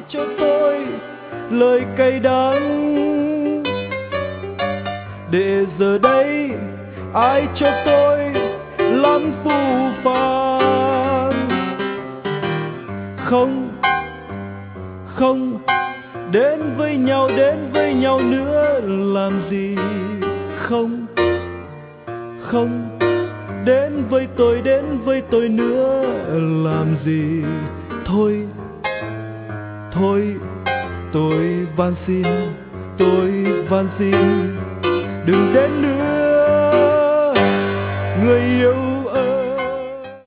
cho tôi lời cay đắng, để giờ đây ai cho tôi lắm phũ phàng. Không, không, đến với nhau nữa làm gì. Không, không, đến với tôi nữa làm gì. Thôi, thôi, tôi van xin, đừng đến nữa người yêu